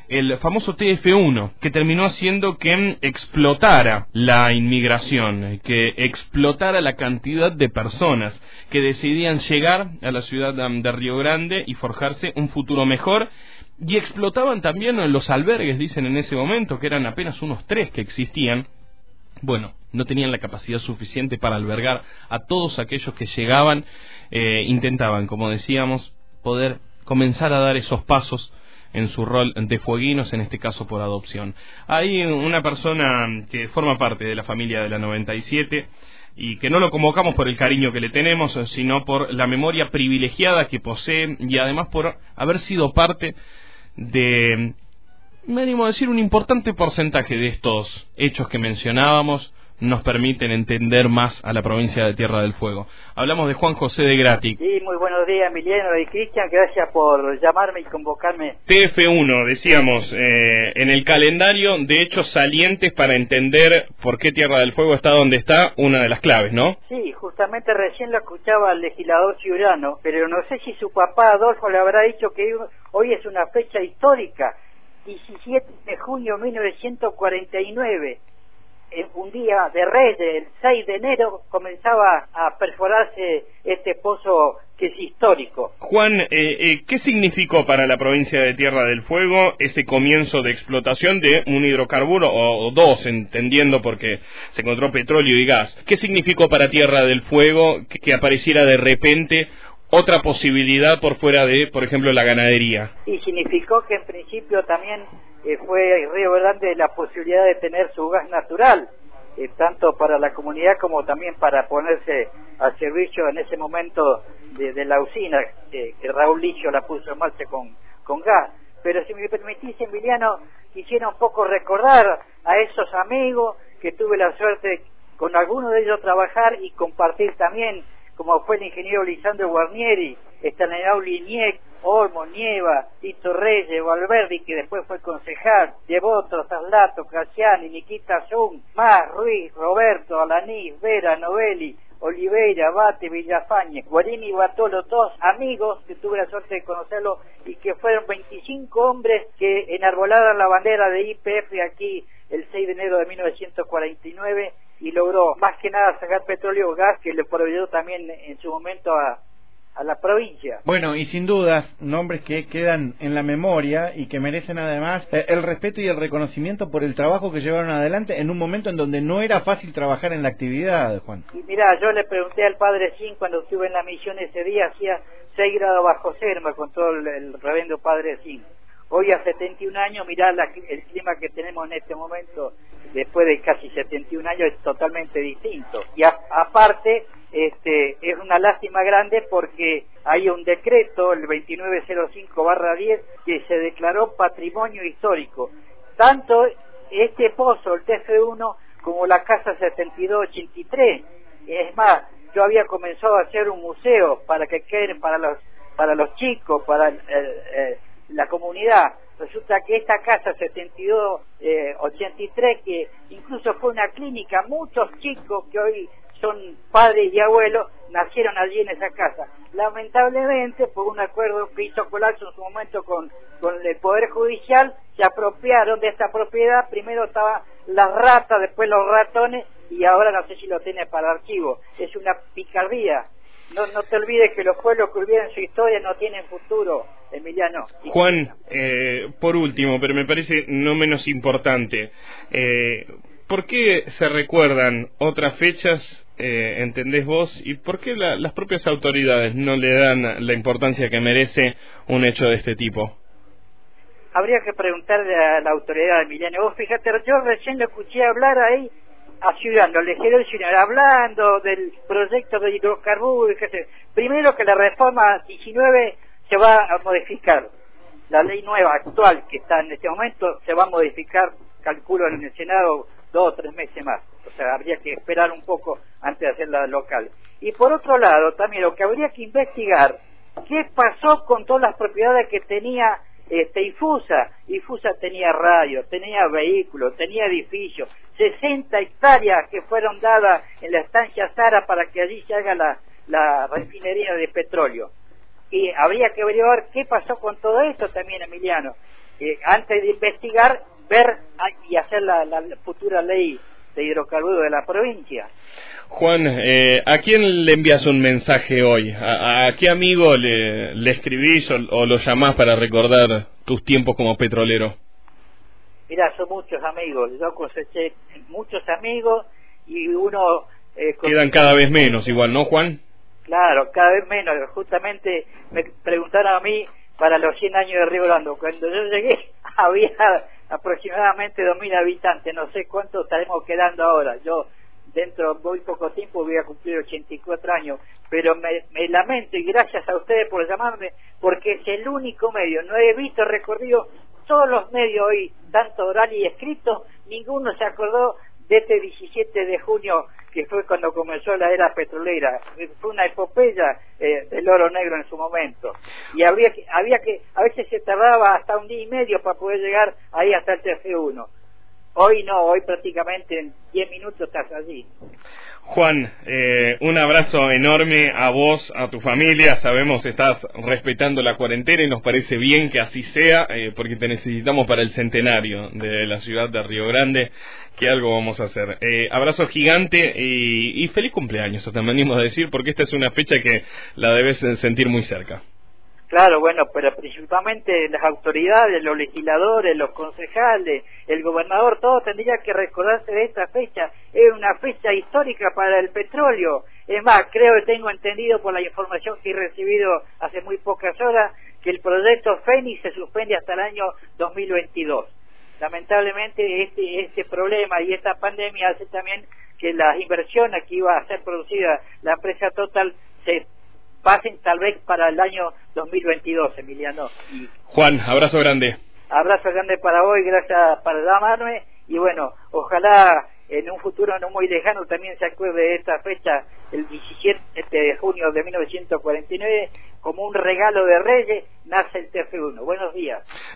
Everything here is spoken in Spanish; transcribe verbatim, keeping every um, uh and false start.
el famoso T F uno, que terminó haciendo que explotara la inmigración, que explotara la cantidad de personas que decidían llegar a la ciudad de Río Grande y forjarse un futuro mejor. Y explotaban también los albergues, dicen en ese momento, que eran apenas unos tres que existían. Bueno, no tenían la capacidad suficiente para albergar a todos aquellos que llegaban, eh, intentaban, como decíamos, poder comenzar a dar esos pasos en su rol de fueguinos, en este caso por adopción. Hay una persona que forma parte de la familia de la noventa y siete y que no lo convocamos por el cariño que le tenemos, sino por la memoria privilegiada que posee y además por haber sido parte de, me animo a decir, un importante porcentaje de estos hechos que mencionábamos nos permiten entender más a la provincia de Tierra del Fuego. Hablamos de Juan José de Grati. Sí, muy buenos días, Emiliano y Cristian, gracias por llamarme y convocarme. T F uno, decíamos, eh, en el calendario de hechos salientes para entender por qué Tierra del Fuego está donde está, una de las claves, ¿no? Sí, justamente recién lo escuchaba el legislador ciudadano, pero no sé si su papá Adolfo le habrá dicho que hoy es una fecha histórica, diecisiete de junio de mil novecientos cuarenta y nueve. Un día de Reyes, el seis de enero, comenzaba a perforarse este pozo que es histórico. Juan, eh, eh, ¿qué significó para la provincia de Tierra del Fuego ese comienzo de explotación de un hidrocarburo, o, o dos, entendiendo porque se encontró petróleo y gas? ¿Qué significó para Tierra del Fuego que, que apareciera de repente otra posibilidad por fuera de, por ejemplo, la ganadería? Y significó que en principio también eh, fue Río Grande la posibilidad de tener su gas natural, eh, tanto para la comunidad como también para ponerse al servicio en ese momento de, de la usina, eh, que Raúl Licho la puso en marcha con, con gas. Pero si me permitís, Emiliano, quisiera un poco recordar a esos amigos que tuve la suerte con algunos de ellos trabajar y compartir también, como fue el ingeniero Lisandro Guarnieri, Estanislao Liniec, Olmo, Nieva, Tito Reyes, Valverdi, que después fue concejal, Devoto, Taslato, Casiani, Nikita Zun, Más, Ruiz, Roberto, Alanís, Vera, Novelli, Oliveira, Bate, Villafañe, Guarini y Bartolo, todos amigos que tuve la suerte de conocerlo y que fueron veinticinco hombres que enarbolaron la bandera de I P F aquí el seis de enero de mil novecientos cuarenta y nueve y logró más que nada sacar petróleo y gas que le proveyó también en su momento a, a la provincia. Bueno, y sin dudas, nombres que quedan en la memoria y que merecen además eh, el respeto y el reconocimiento por el trabajo que llevaron adelante en un momento en donde no era fácil trabajar en la actividad, Juan. Y mirá, yo le pregunté al padre Sin cuando estuve en la misión ese día, hacía seis grados bajo cero, me contó el, el reverendo padre Sin. Hoy a setenta y un años, mirá la, el clima que tenemos en este momento, después de casi setenta y un años, es totalmente distinto. Y a, aparte, este, es una lástima grande porque hay un decreto, el veintinueve cero cinco barra diez, que se declaró patrimonio histórico. Tanto este pozo, el T F uno, como la casa setenta y dos ochenta y tres. Es más, yo había comenzado a hacer un museo para que queden para los, para los chicos, para el, el, el la comunidad. Resulta que esta casa setenta y dos ochenta y tres, que incluso fue una clínica, muchos chicos que hoy son padres y abuelos nacieron allí en esa casa. Lamentablemente, por un acuerdo que hizo Colapso en su momento con, con el Poder Judicial, se apropiaron de esta propiedad. Primero estaba las ratas, después los ratones, y ahora no sé si lo tiene para archivo. Es una picardía. No, no te olvides que los pueblos que olvidan su historia no tienen futuro, Emiliano. Juan, eh, por último, pero me parece no menos importante, eh, ¿por qué se recuerdan otras fechas, eh, entendés vos, y por qué la, las propias autoridades no le dan la importancia que merece un hecho de este tipo? Habría que preguntarle a la autoridad, Emiliano. Vos fíjate, yo recién lo escuché hablar ahí a Ciudadano, el legislador Ciudadano, hablando del proyecto de hidrocarburos. Primero que la reforma diecinueve se va a modificar, la ley nueva actual que está en este momento se va a modificar, calculo en el Senado dos o tres meses más, o sea, habría que esperar un poco antes de hacerla local. Y por otro lado, también lo que habría que investigar, qué pasó con todas las propiedades que tenía Este, Ifusa. Ifusa tenía radio, tenía vehículos, tenía edificios, sesenta hectáreas que fueron dadas en la estancia Sara para que allí se haga la, la refinería de petróleo. Y habría que averiguar qué pasó con todo esto también, Emiliano. eh, antes de investigar, ver y hacer la, la futura ley de hidrocarburos de la provincia. Juan, eh, ¿a quién le envías un mensaje hoy? ¿A, a qué amigo le, le escribís o, o lo llamás para recordar tus tiempos como petrolero? Mira, son muchos amigos, yo coseché muchos amigos y uno... Eh, Quedan cada vez menos igual, ¿no, Juan? Claro, cada vez menos. Justamente me preguntaron a mí para los cien años de Río Grande. Cuando yo llegué había aproximadamente dos mil habitantes, no sé cuánto estaremos quedando ahora. Yo dentro de muy poco tiempo voy a cumplir ochenta y cuatro años, pero me, me lamento y gracias a ustedes por llamarme, porque es el único medio. No he visto recorrido todos los medios hoy, tanto oral y escrito, ninguno se acordó de este diecisiete de junio, que fue cuando comenzó la era petrolera. Fue una epopeya eh, del oro negro en su momento. Y habría que, había que, a veces se tardaba hasta un día y medio para poder llegar ahí hasta el T F uno. Hoy no, hoy prácticamente en diez minutos estás allí. Juan, eh, un abrazo enorme a vos, a tu familia. Sabemos que estás respetando la cuarentena y nos parece bien que así sea, eh, porque te necesitamos para el centenario de la ciudad de Río Grande, que algo vamos a hacer. Eh, abrazo gigante y, y feliz cumpleaños, te venimos a decir, porque esta es una fecha que la debes sentir muy cerca. Claro, bueno, pero principalmente las autoridades, los legisladores, los concejales, el gobernador, todos tendrían que recordarse de esta fecha. Es una fecha histórica para el petróleo. Es más, creo que tengo entendido por la información que he recibido hace muy pocas horas que el proyecto Fénix se suspende hasta el año dos mil veintidós. Lamentablemente este, este problema y esta pandemia hace también que las inversiones que iba a ser producida la empresa Total se pasen tal vez para el año dos mil veintidós, Emiliano. Y Juan, abrazo grande. Abrazo grande para hoy, gracias por llamarme, y bueno, ojalá en un futuro no muy lejano también se acuerde de esta fecha, el diecisiete de junio de mil novecientos cuarenta y nueve, como un regalo de Reyes, nace el T F uno. Buenos días.